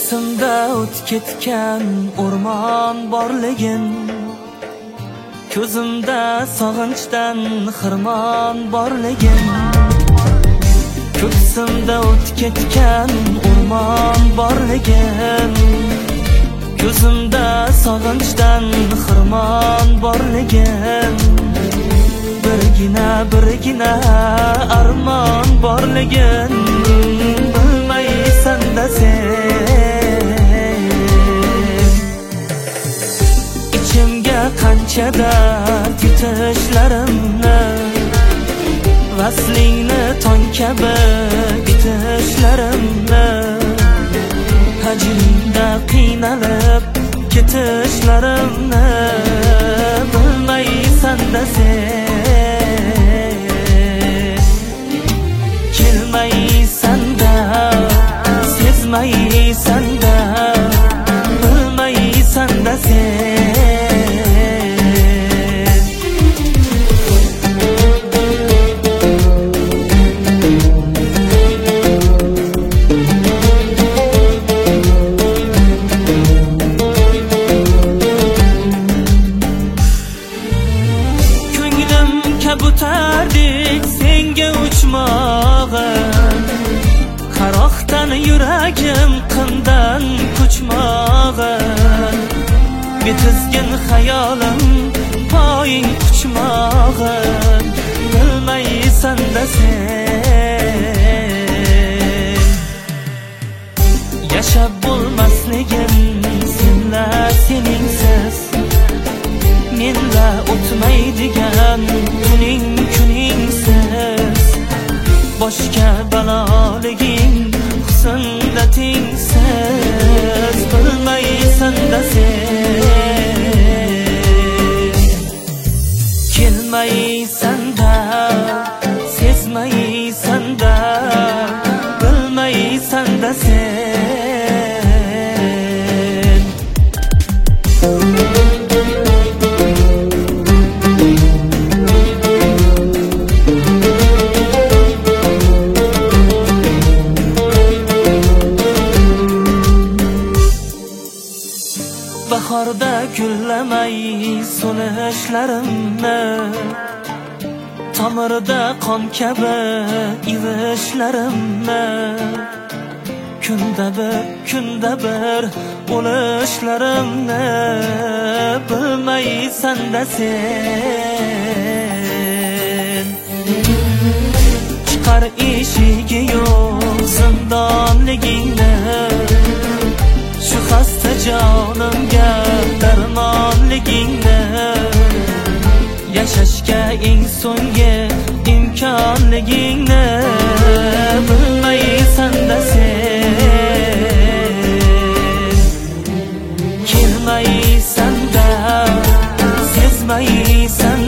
Ko'ksimda o't ketgan o'rmon borligin, ko'zimda sog'inchdan xirmon borligin. Ko'ksimda o't ketgan o'rmon borligin, ko'zimda sog'inchdan xirmon borligin. Birgina armon borligin, bilmaysan-da sen. İchimga qanchada yutishlarimni, vaslingni tong kabi bitishlarimni, hajringda qiynalib ketishlarimni, bilmaysan-da sen. Kelmaysan-da, sezmaysan-da, bilmaysan-da sen. Kabutardek senga uchmog'im, qaroqdan yuragim qindan ko'chmog'im. Bitizgin xayolim poying quchmog'im, bilmaysan-da sen. Yashab bo'lmasligim senla seningsiz, menla o'tmaydigan kuningsiz. Boshqa baloliging husnda tengsiz, bilmaysan-da sen. Kelmaysan-da, sezmaysan-da, bilmaysan-da sen. Bahorda gullamay so'nishlarimni, tomirda qon kabi ivishlarimni, kunda bir o'lishlarimni, bilmaysan-da sen. Chiqar eshigi yo'q zindonligingni, shu xasta jonimga darmonligingni, yashashga eng so'nggi imkonligingni, bilmaysan-da sen. Kelmaysan-da, sezmaysan